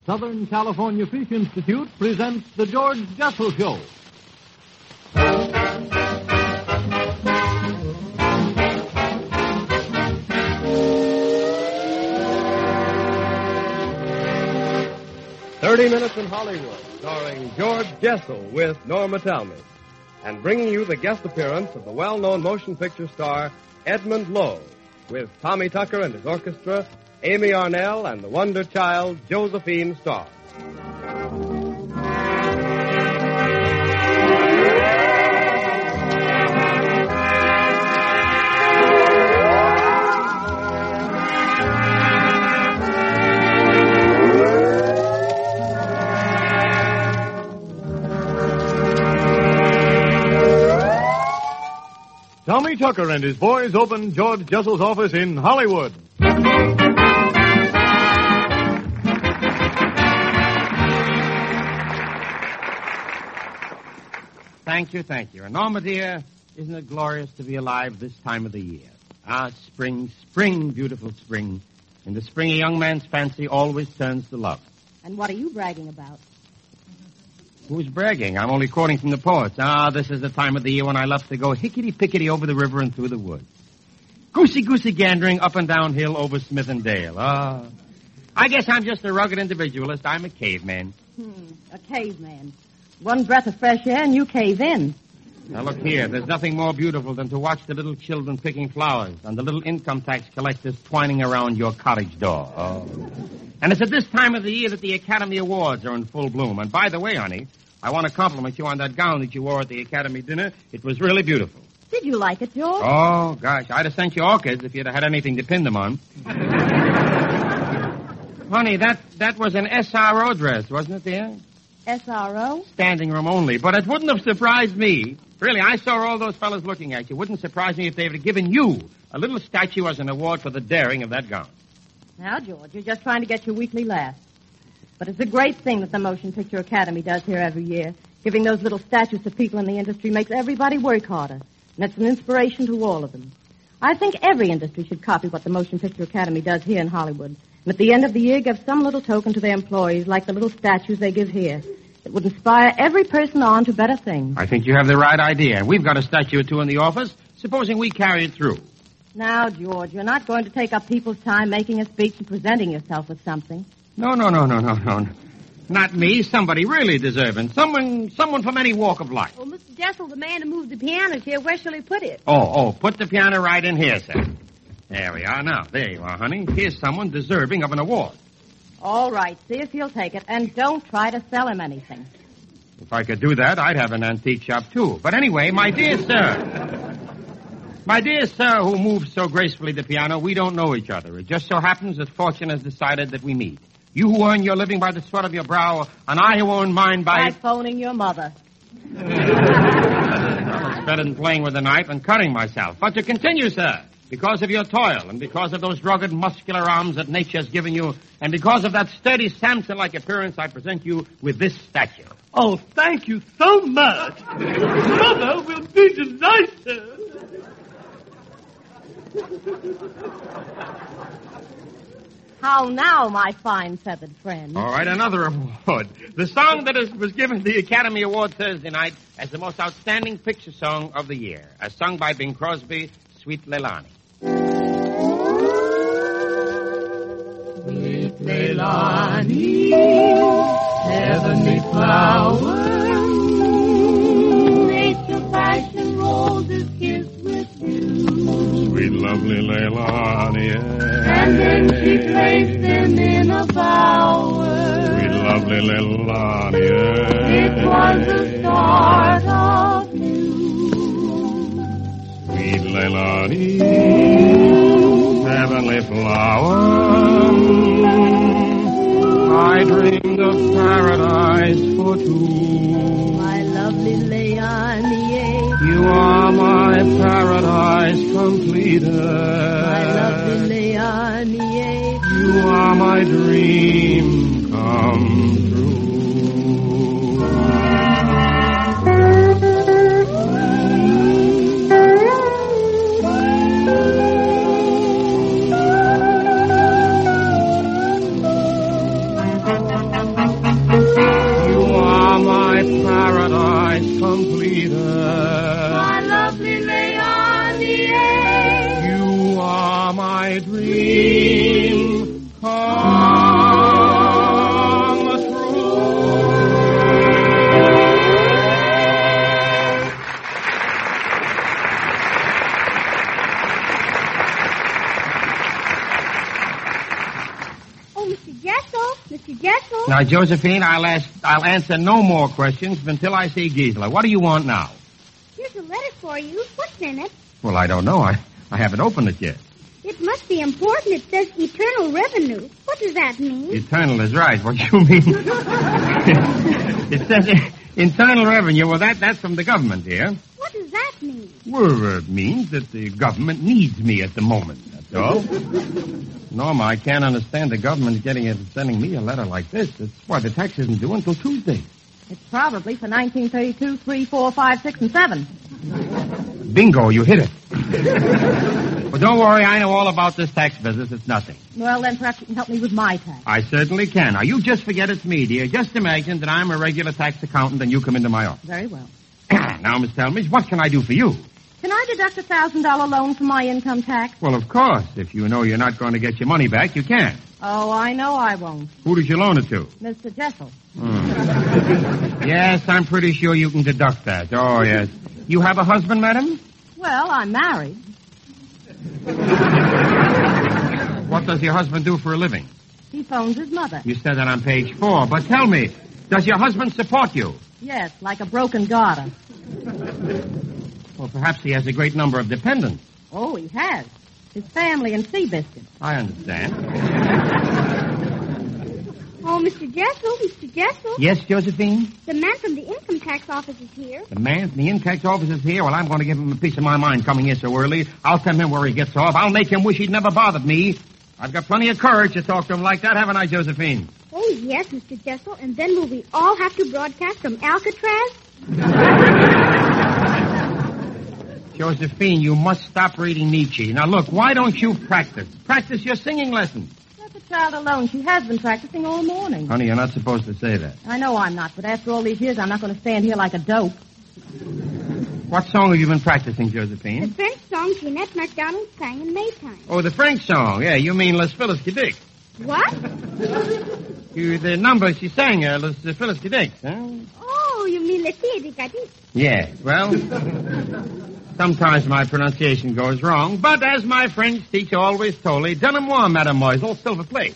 Southern California Fish Institute presents The George Jessel Show. "30 Minutes in Hollywood," starring George Jessel with Norma Talmadge, and bringing you the guest appearance of the well-known motion picture star Edmund Lowe, with Tommy Tucker and his orchestra, Amy Arnell, and the wonder child Josephine Starr. Tommy Tucker and his boys opened George Jessel's office in Hollywood. Thank you. And Norma, dear, isn't it glorious to be alive this time of the year? Spring, beautiful spring. In the spring, a young man's fancy always turns to love. And what are you bragging about? Who's bragging? I'm only quoting from the poets. This is the time of the year when I love to go hickety-pickety over the river and through the woods. Goosey-goosey gandering up and down hill over Smith and Dale. I guess I'm just a rugged individualist. I'm a caveman. A caveman. One breath of fresh air and you cave in. Now, look here. There's nothing more beautiful than to watch the little children picking flowers and the little income tax collectors twining around your cottage door. And it's at this time of the year that the Academy Awards are in full bloom. And by the way, honey, I want to compliment you on that gown that you wore at the Academy dinner. It was really beautiful. Did you like it, George? Oh, gosh. I'd have sent you orchids if you'd have had anything to pin them on. Honey, that was an SRO dress, wasn't it, dear? SRO? Standing room only. But it wouldn't have surprised me. Really, I saw all those fellas looking at you. It wouldn't surprise me if they had given you a little statue as an award for the daring of that gown. Now, George, you're just trying to get your weekly laugh. But it's a great thing that the Motion Picture Academy does here every year. Giving those little statues to people in the industry makes everybody work harder. And it's an inspiration to all of them. I think every industry should copy what the Motion Picture Academy does here in Hollywood. And at the end of the year, give some little token to their employees, like the little statues they give here. It would inspire every person on to better things. I think you have the right idea. We've got a statue or two in the office. Supposing we carry it through. Now, George, you're not going to take up people's time making a speech and presenting yourself with something. No. Not me. Somebody really deserving. Someone from any walk of life. Oh, Mr. Jessel, the man who moved the pianos here, where shall he put it? Put the piano right in here, sir. There we are now. There you are, honey. Here's someone deserving of an award. All right, see if he'll take it, and don't try to sell him anything. If I could do that, I'd have an antique shop, too. But anyway, my dear sir, who moves so gracefully the piano, we don't know each other. It just so happens that fortune has decided that we meet. You who earn your living by the sweat of your brow, and I who earn mine by phoning your mother. Well, it's better than playing with a knife and cutting myself. But to continue, sir, because of your toil, and because of those rugged, muscular arms that nature's given you, and because of that sturdy Samson-like appearance, I present you with this statue. Oh, thank you so much. Mother will be delighted. How now, my fine feathered friend? All right, another award. The song that was given the Academy Award Thursday night as the most outstanding picture song of the year, as sung by Bing Crosby, Sweet Leilani. Sweet Leilani, heavenly flower, nature fashion roses kiss with you. Sweet lovely Leilani, and then she placed them in a bower. Sweet lovely Leilani, it was the start of new. Sweet Leilani, heavenly flower, I dreamed of paradise for two. My lovely Leilani, you are my paradise completed. My lovely Leilani, you are my dream come true. paradise completed. My lovely Leonie. You are my dream come true. Oh, Mr. Jessel. Mr. Jessel. Now, Josephine, I'll answer no more questions until I see Gisela. What do you want now? Here's a letter for you. What's in it? Well, I don't know. I haven't opened it yet. It must be important. It says eternal revenue. What does that mean? Eternal is right. What you mean? It says internal revenue. Well, that's from the government here. What does that mean? Well, it means that the government needs me at the moment. That's all. Norma, I can't understand the government sending me a letter like this. That's why the tax isn't due until Tuesday. It's probably for 1932, 3, 4, 5, 6, and 7. Bingo, you hit it. Well, don't worry. I know all about this tax business. It's nothing. Well, then perhaps you can help me with my tax. I certainly can. Now, you just forget it's me, dear. Just imagine that I'm a regular tax accountant and you come into my office. Very well. Now, Miss Talmadge, what can I do for you? Can I deduct a $1,000 loan from my income tax? Well, of course. If you know you're not going to get your money back, you can. Oh, I know I won't. Who did you loan it to? Mr. Jessel. Yes, I'm pretty sure you can deduct that. Oh, yes. You have a husband, madam? Well, I'm married. What does your husband do for a living? He phones his mother. You said that on page 4. But tell me, does your husband support you? Yes, like a broken garter. Well, perhaps he has a great number of dependents. Oh, he has. His family and Seabiscuit. I understand. Oh, Mr. Jessel. Mr. Jessel. Yes, Josephine? The man from the income tax office is here. The man from the income tax office is here. Well, I'm going to give him a piece of my mind coming here so early. I'll tell him where he gets off. I'll make him wish he'd never bothered me. I've got plenty of courage to talk to him like that, haven't I, Josephine? Oh, yes, Mr. Jessel. And then will we all have to broadcast from Alcatraz? Josephine, you must stop reading Nietzsche. Now, look, why don't you practice? Practice your singing lesson. Let the child alone. She has been practicing all morning. Honey, you're not supposed to say that. I know I'm not, but after all these years, I'm not going to stand here like a dope. What song have you been practicing, The Josephine? French song Jeanette MacDonald sang in Maytime. Oh, the French song. Yeah, you mean Les Phyllis Dick. What? The number she sang, Les Phyllis Dick, huh? Oh, you mean Les Filles de Cadiz. Yeah, well, sometimes my pronunciation goes wrong, but as my French teacher always told me, donnez-moi, mademoiselle, silver plate.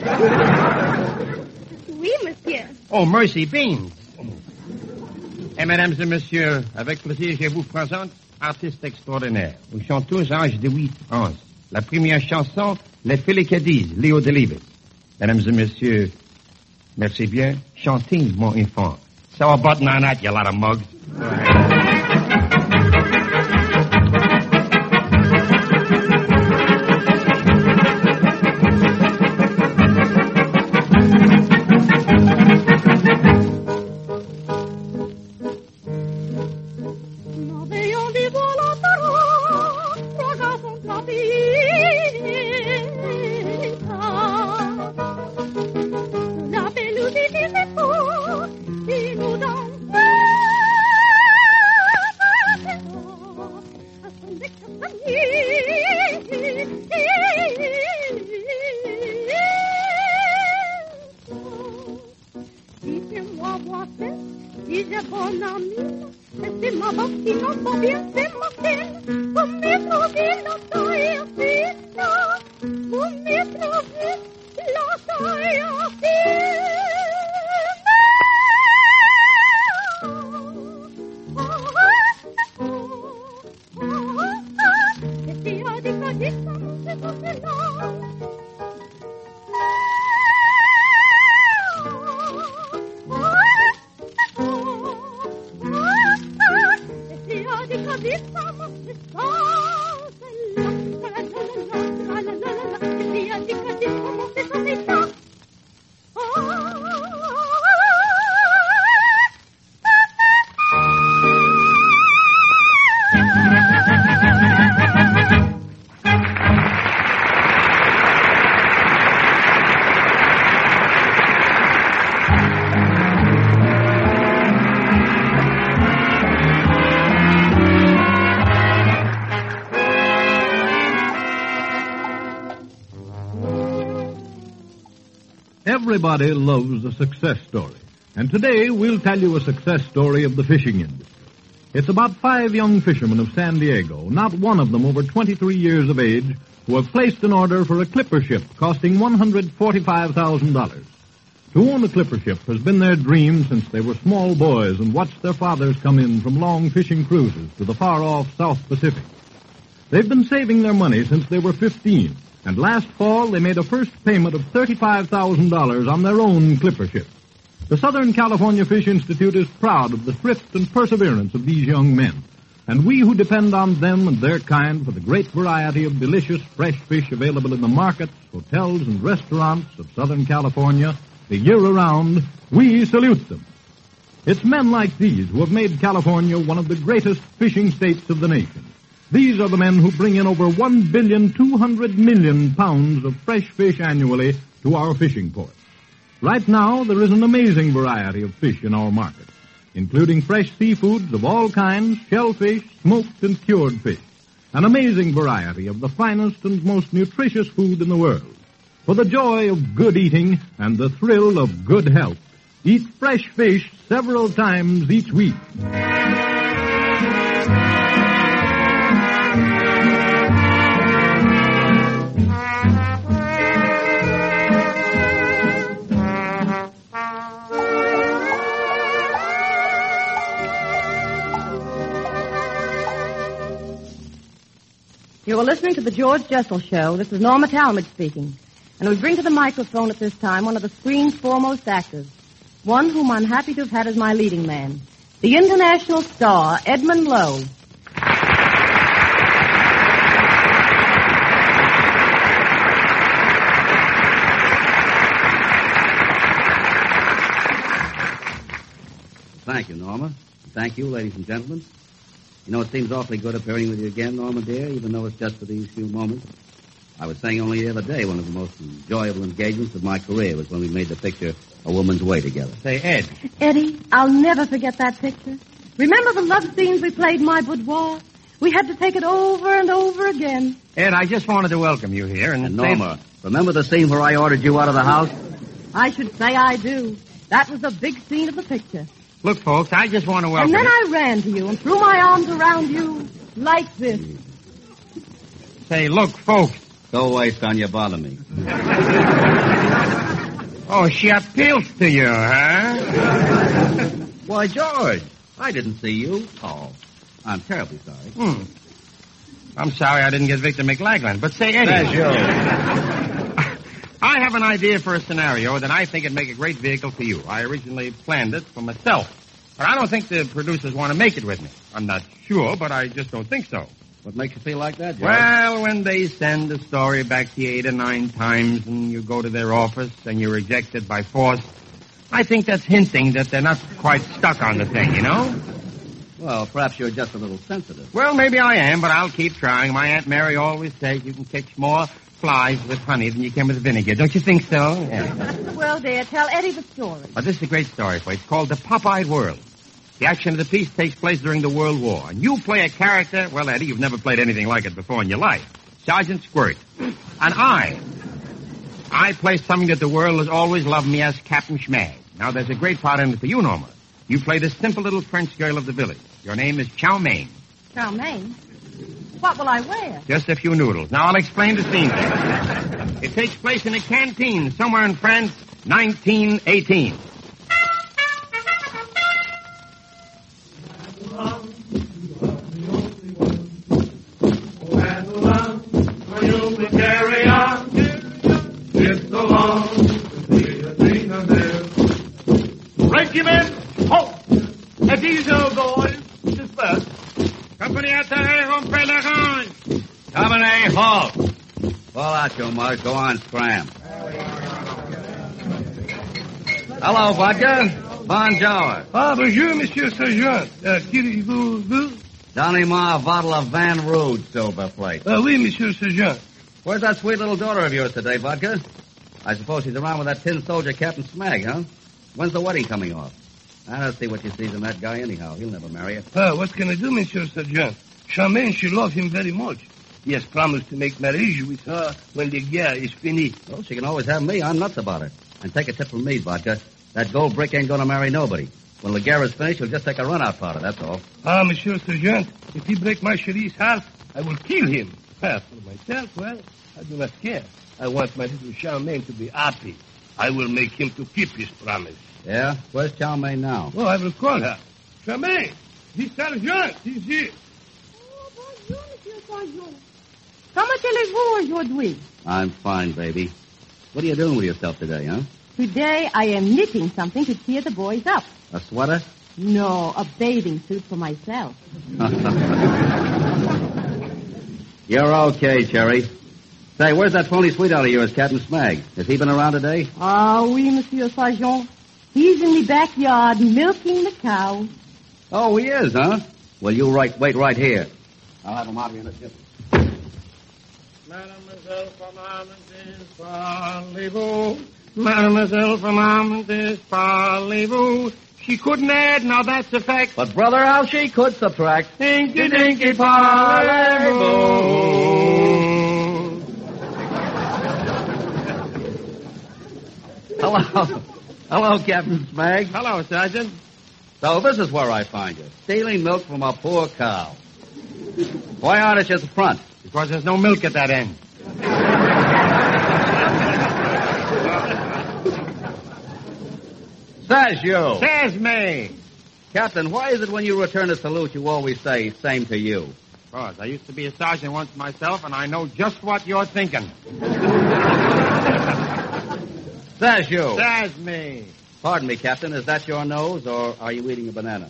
Oui, monsieur. Oh, mercy beans. Et mesdames et messieurs, avec plaisir, je vous présente artiste extraordinaire. Nous sommes tous âges de 8 ans. La première chanson, Les Filles Cadiz, Léo Delibes. Mesdames et messieurs, merci bien. Chantez, mon enfant. So a button on that, you lot of mugs. Everybody loves a success story. And today we'll tell you a success story of the fishing industry. It's about 5 young fishermen of San Diego, not one of them over 23 years of age, who have placed an order for a clipper ship costing $145,000. To own a clipper ship has been their dream since they were small boys and watched their fathers come in from long fishing cruises to the far-off South Pacific. They've been saving their money since they were 15, and last fall they made a first payment of $35,000 on their own clipper ship. The Southern California Fish Institute is proud of the thrift and perseverance of these young men, and we who depend on them and their kind for the great variety of delicious fresh fish available in the markets, hotels, and restaurants of Southern California the year around, we salute them. It's men like these who have made California one of the greatest fishing states of the nation. These are the men who bring in over 1,200,000,000 pounds of fresh fish annually to our fishing ports. Right now, there is an amazing variety of fish in our market, including fresh seafoods of all kinds, shellfish, smoked and cured fish. An amazing variety of the finest and most nutritious food in the world. For the joy of good eating and the thrill of good health, eat fresh fish several times each week. You are listening to the George Jessel Show. This is Norma Talmadge speaking. And we bring to the microphone at this time one of the screen's foremost actors, one whom I'm happy to have had as my leading man, the international star, Edmund Lowe. Thank you, Norma. Thank you, ladies and gentlemen. You know, it seems awfully good appearing with you again, Norma, dear, even though it's just for these few moments. I was saying only the other day, one of the most enjoyable engagements of my career was when we made the picture A Woman's Way together. Say, Ed. Eddie, I'll never forget that picture. Remember the love scenes we played in my boudoir? We had to take it over and over again. Ed, I just wanted to welcome you here and Norma, remember the scene where I ordered you out of the house? I should say I do. That was the big scene of the picture. Look, folks, I just want to welcome And then you. I ran to you and threw my arms around you like this. Say, look, folks. Go away, son, you bother me. Oh, she appeals to you, huh? Why, George, I didn't see you. Oh, I'm terribly sorry. I'm sorry I didn't get Victor McLaglen, but say, Eddie. That's yours. I have an idea for a scenario that I think would make a great vehicle for you. I originally planned it for myself, but I don't think the producers want to make it with me. I'm not sure, but I just don't think so. What makes you feel like that, George? Well, when they send the story back to you 8 or 9 times and you go to their office and you're rejected by force, I think that's hinting that they're not quite stuck on the thing, you know? Well, perhaps you're just a little sensitive. Well, maybe I am, but I'll keep trying. My Aunt Mary always says you can catch more flies with honey than you can with vinegar. Don't you think so? Yeah. Well, dear, tell Eddie the story. But this is a great story for you. It's called The Pop-Eyed World. The action of the piece takes place during the World War. And you play a character, well, Eddie, you've never played anything like it before in your life. Sergeant Squirt. And I play something that the world has always loved me as, Captain Schmag. Now, there's a great part in it for you, Norma. You play the simple little French girl of the village. Your name is Chow Mein. Chow Mein? What will I wear? Just a few noodles. Now, I'll explain the scene to you. It takes place in a canteen somewhere in France, 1918. Regiment, halt! At ease, old boys. Disperse. Company atterré, rompez la range. Company, halt! Fall out, you mugs. Go on, scram. Hello, vodka. Bonjour. Ah, bonjour, Monsieur Sergeant. Qu'est-ce Donnez-moi a bottle of Van Rood silver plate. Oui, Monsieur Sergeant. Where's that sweet little daughter of yours today, vodka? I suppose she's around with that tin soldier, Captain Smag, huh? When's the wedding coming off? I don't see what you sees in that guy anyhow. He'll never marry her. What can I do, Monsieur Sergeant? Charmaine, she loves him very much. He has promised to make marriage with her when the guerre is finished. Well, she can always have me. I'm nuts about it. And take a tip from me, Vodka. That gold brick ain't going to marry nobody. When Laguerre's finished, he'll just take a run-out powder, that's all. Ah, Monsieur Sergeant, if he break my Cherie's heart, I will kill him. For myself, well, I do not care. I want my little Charmaine to be happy. I will make him to keep his promise. Yeah? Where's Charmaine now? Oh, I will call her. Charmaine, the Sergeant, he's here. Oh, bonjour, Monsieur Sergeant. Comment allez-vous aujourd'hui? I'm fine, baby. What are you doing with yourself today, huh? Today I am knitting something to cheer the boys up. A sweater? No, a bathing suit for myself. You're okay, Cherry. Say, where's that phony sweetheart of yours, Captain Smag? Has he been around today? Ah, oui, Monsieur Sergeant. He's in the backyard milking the cows. Oh, he is, huh? Well, you wait right here. I'll have him out here in a jiffy. Mademoiselle from Armitage, parlez-vous. Mademoiselle from Armitage, parlez-vous. She couldn't add, now that's a fact. But, brother, how she could subtract. Dinky, dinky, parlez-vous. Hello, Captain Smag. Hello, Sergeant. So this is where I find you, stealing milk from a poor cow. Why aren't you at the front? Because there's no milk at that end. Says you. Says me. Captain, why is it when you return a salute you always say, same to you? Because I used to be a sergeant once myself, and I know just what you're thinking. Says you. Says me. Pardon me, Captain, is that your nose, or are you eating a banana?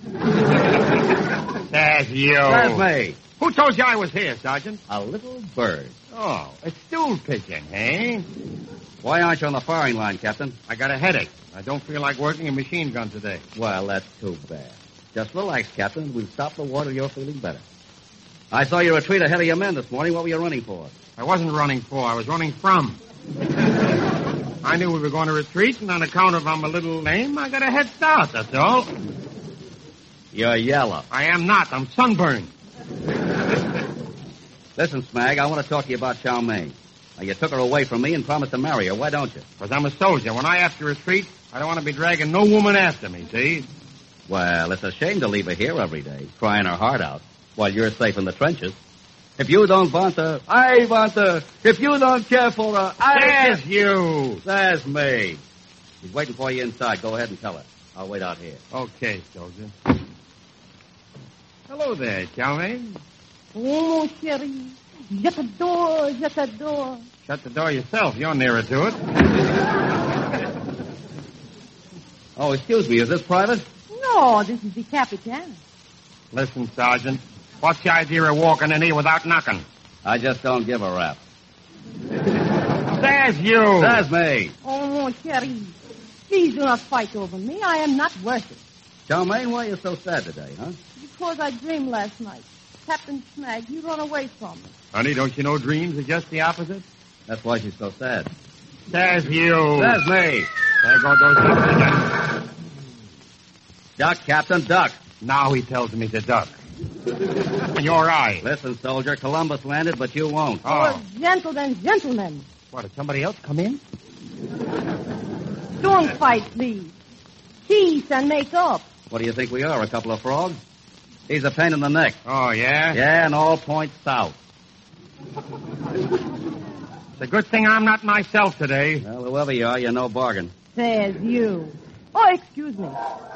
Says you. Says me. Who told you I was here, Sergeant? A little bird. Oh, a stool pigeon, eh? Why aren't you on the firing line, Captain? I got a headache. I don't feel like working a machine gun today. Well, that's too bad. Just relax, Captain. We'll stop the war till you're feeling better. I saw you retreat ahead of your men this morning. What were you running for? I wasn't running for. I was running from. I knew we were going to retreat, and on account of I'm a little lame, I got a head start, that's all. You're yellow. I am not. I'm sunburned. Listen, Smag, I want to talk to you about Charmaine. Now, you took her away from me and promised to marry her. Why don't you? Because I'm a soldier. When I have to retreat, I don't want to be dragging no woman after me, see? Well, it's a shame to leave her here every day, crying her heart out, while you're safe in the trenches. If you don't want her, I want her. If you don't care for her, There's you. There's me. She's waiting for you inside. Go ahead and tell her. I'll wait out here. Okay, soldier. Hello there, Charmaine. Oh, mon chéri. Je t'adore, je t'adore. Shut the door yourself. You're nearer to it. Oh, excuse me. Is this private? No, this is the Capitan. Listen, Sergeant. What's the idea of walking in here without knocking? I just don't give a rap. There's you. There's me. Oh, mon chéri. Please do not fight over me. I am not worth it. Charmaine, why are you so sad today, huh? Because I dreamed last night. Captain Smag, you run away from me. Honey, don't you know dreams are just the opposite? That's why she's so sad. There's you. There's me. There go those ducks again. Duck, Captain, duck. Now he tells me to duck. Your eye. Listen, soldier, Columbus landed, but you won't. Oh. Oh, gentlemen. What, did somebody else come in? Don't fight, please. Peace and make up. What do you think we are, a couple of frogs? He's a pain in the neck. Oh, yeah? Yeah, and all points south. It's a good thing I'm not myself today. Well, whoever you are, you're no bargain. Says you. Oh, excuse me.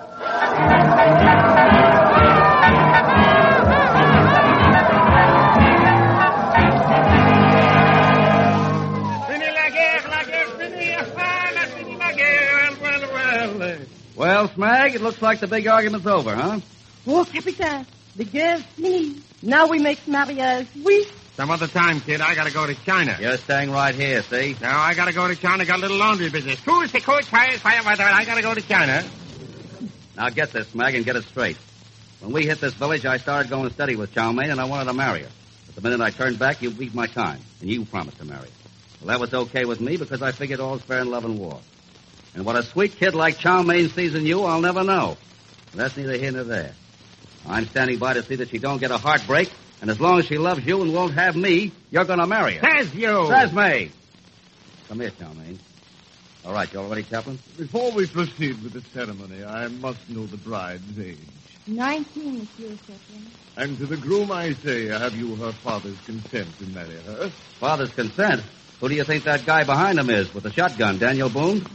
Well, Smag, it looks like the big argument's over, huh? Oh, Capitan, the guerre's fini. Now we make mariage, oui. Some other time, kid. I gotta go to China. You're staying right here, see? Now, I gotta go to China. Got a little laundry business. I gotta go to China. Now get this, Smag, and get it straight. When we hit this village, I started going steady with Charmaine, and I wanted to marry her. But the minute I turned back, you beat my time, and you promised to marry her. Well, that was okay with me because I figured all's fair in love and war. And what a sweet kid like Charmaine sees in you, I'll never know. But that's neither here nor there. I'm standing by to see that she don't get a heartbreak, and as long as she loves you and won't have me, you're going to marry her. Says you. Says me. Come here, Charmaine. All right, you all ready, Chaplain? Before we proceed with the ceremony, I must know the bride's age. 19, Monsieur Chaplain. And to the groom I say, have you her father's consent to marry her? Father's consent? Who do you think that guy behind him is with the shotgun, Daniel Boone?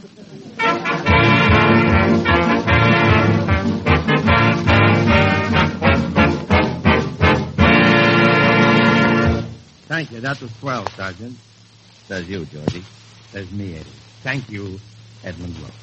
Thank you. That was swell, Sergeant. Says you, Georgie. Says me, Eddie. Thank you, Edmund Lowe.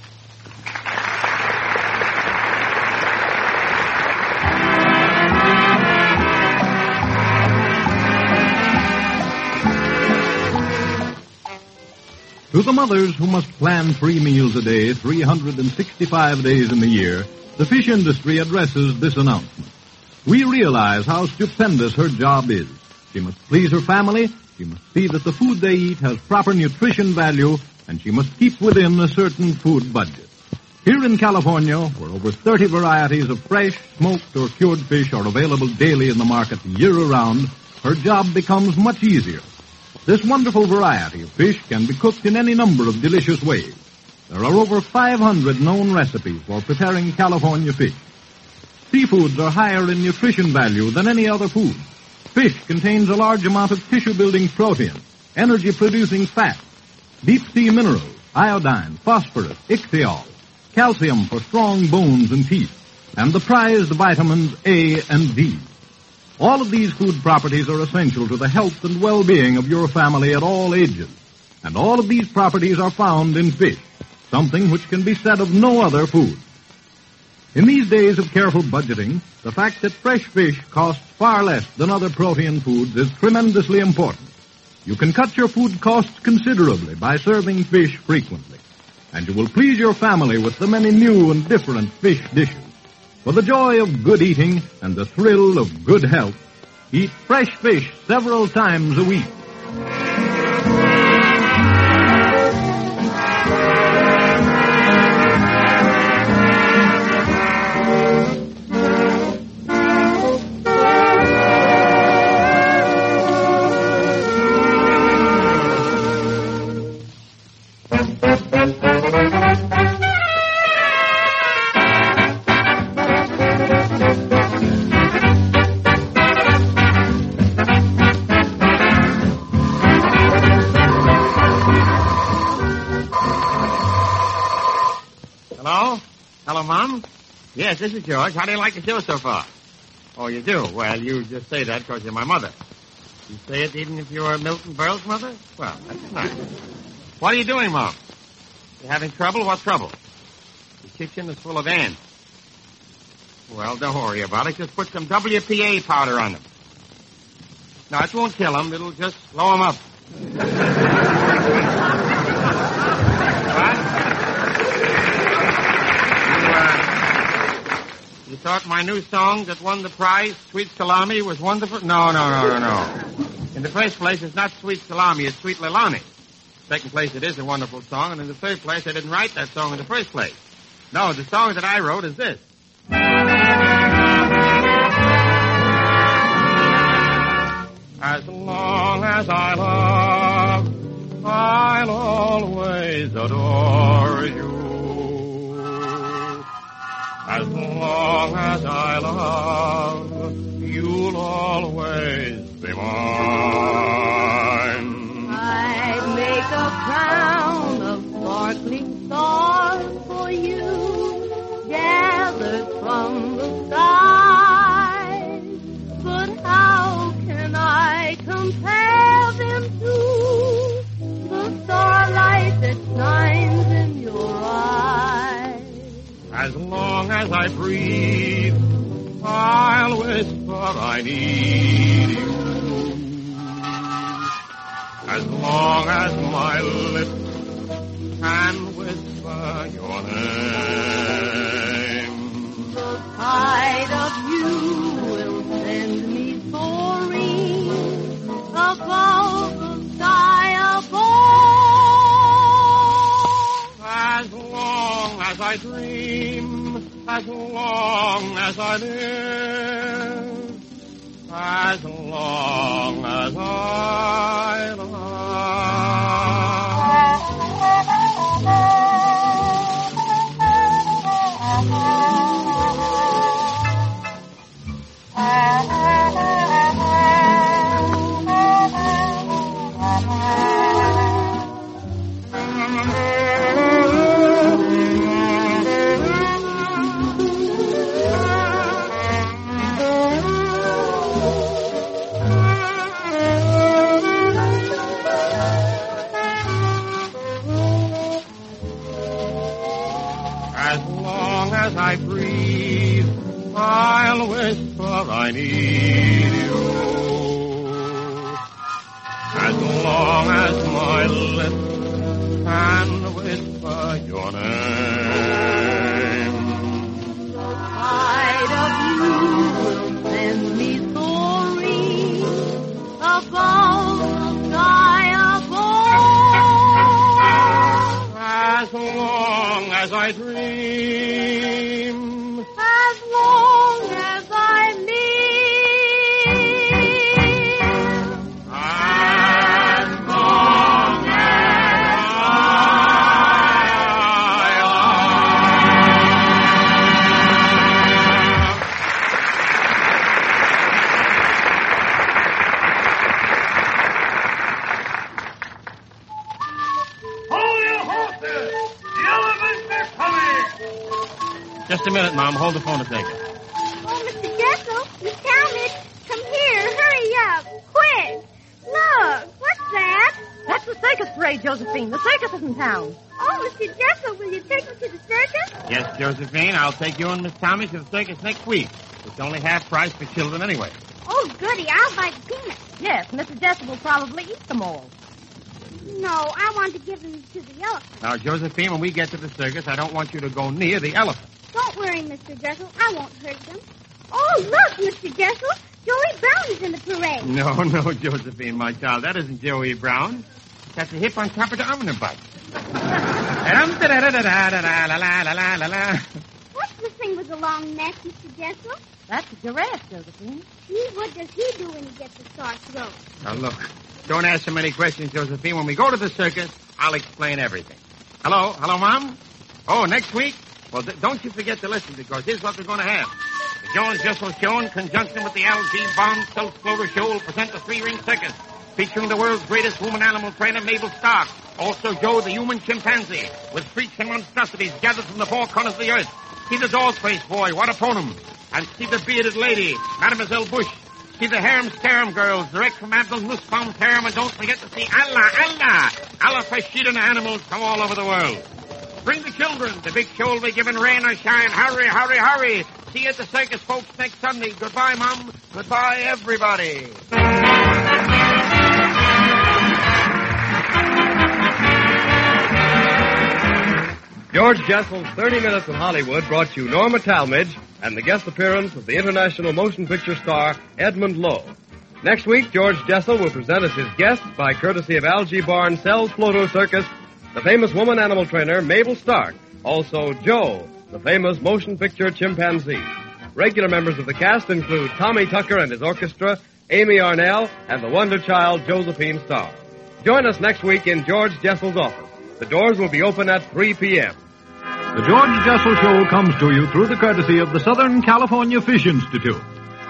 To the mothers who must plan 3 meals a day, 365 days in the year, the fish industry addresses this announcement. We realize how stupendous her job is. She must please her family, she must see that the food they eat has proper nutrition value, and she must keep within a certain food budget. Here in California, where over 30 varieties of fresh, smoked, or cured fish are available daily in the market year-round, her job becomes much easier. This wonderful variety of fish can be cooked in any number of delicious ways. There are over 500 known recipes for preparing California fish. Seafoods are higher in nutrition value than any other food. Fish contains a large amount of tissue-building protein, energy-producing fat, deep-sea minerals, iodine, phosphorus, ichthyol, calcium for strong bones and teeth, and the prized vitamins A and D. All of these food properties are essential to the health and well-being of your family at all ages. And all of these properties are found in fish, something which can be said of no other food. In these days of careful budgeting, the fact that fresh fish costs far less than other protein foods is tremendously important. You can cut your food costs considerably by serving fish frequently. And you will please your family with the many new and different fish dishes. For the joy of good eating and the thrill of good health, eat fresh fish several times a week. Hello, Mom. Yes, this is George. How do you like the show so far? Oh, you do? Well, you just say that because you're my mother. You say it even if you're Milton Berle's mother? Well, that's nice. What are you doing, Mom? You having trouble? What trouble? The kitchen is full of ants. Well, don't worry about it. Just put some WPA powder on them. No, it won't kill them. It'll just blow them up. What? You thought my new song that won the prize, Sweet Salami, was wonderful? No. In the first place, it's not Sweet Salami, it's Sweet Leilani. Second place, it is a wonderful song. And in the third place, I didn't write that song in the first place. No, the song that I wrote is this. As long as I love, I'll always adore you. As long as I love, you'll always be mine. I'd make a crown of sparkling stars for you, gathered from the skies. But how can I compare them to the starlight that shines in your eyes? As long as I breathe, I'll whisper I need you. As long as my lips can whisper your name. The sight of you will send me soaring above the sky above. As long as I dream, as long as I live, as long as I love. As long as I breathe, I'll whisper I need you. As long as my lips can whisper your name. Sight of you will send me soaring above the sky above. As long as I dream, As long as I live. as long as Hold your horses! The elephants are coming! Just a minute, Mom. Hold the phone a second. Oh, Mr. Jessel, Miss Talmadge, come here. Hurry up. Quick. Look, what's that? That's the circus parade, Josephine. The circus is in town. Oh, Mr. Jessel, will you take me to the circus? Yes, Josephine, I'll take you and Miss Tommy to the circus next week. It's only half price for children anyway. Oh, goody, I'll buy the peanuts. Yes, Mr. Jessel will probably eat them all. No, I want to give them to the elephant. Now, Josephine, when we get to the circus, I don't want you to go near the elephant. Don't worry, Mr. Jessel. I won't hurt them. Oh, look, Mr. Jessel. Joey Brown is in the parade. No, Josephine, my child. That isn't Joey Brown. That's a hip on top of the omnibus. What's the thing with the long neck, Mr. Jessel? That's a giraffe, Josephine. Gee, what does he do when he gets a sore throat? Now, look, don't ask so many questions, Josephine. When we go to the circus, I'll explain everything. Hello, Mom? Oh, next week? Well, don't you forget to listen, because here's what we're going to have. The George Jessel Show, in conjunction with the L.G. Bond Self-Floater Show, will present the three-ring circus, featuring the world's greatest woman animal trainer, Mabel Stark. Also, Joe, the human chimpanzee, with freaks and monstrosities gathered from the four corners of the earth. See the doll-faced boy, what upon him. And see the bearded lady, Mademoiselle Bush. See the harem-scarum girls, direct from Abdul Nussbaum's harem. And don't forget to see Allah Fashida animals from all over the world. Bring the children. The big show will be given rain or shine. Hurry, hurry, hurry. See you at the circus, folks, next Sunday. Goodbye, Mom. Goodbye, everybody. George Jessel's 30 Minutes in Hollywood brought you Norma Talmadge and the guest appearance of the international motion picture star Edmund Lowe. Next week, George Jessel will present as his guest, by courtesy of Algie Barnes' Sells Floto Circus, the famous woman animal trainer Mabel Stark, also Joe, the famous motion picture chimpanzee. Regular members of the cast include Tommy Tucker and his orchestra, Amy Arnell, and the wonder child Josephine Starr. Join us next week in George Jessel's office. The doors will be open at 3 p.m. The George Jessel Show comes to you through the courtesy of the Southern California Fish Institute.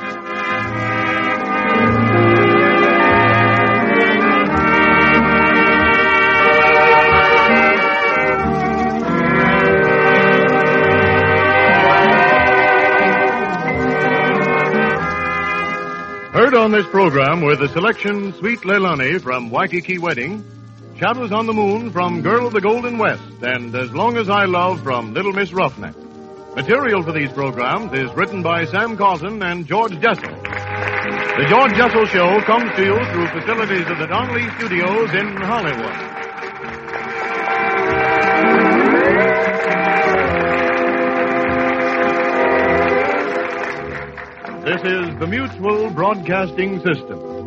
Heard on this program were the selection Sweet Leilani from Waikiki Wedding, Shadows on the Moon from Girl of the Golden West, and As Long as I Love from Little Miss Roughneck. Material for these programs is written by Sam Carlton and George Jessel. The George Jessel Show comes to you through facilities of the Don Lee Studios in Hollywood. This is the Mutual Broadcasting System.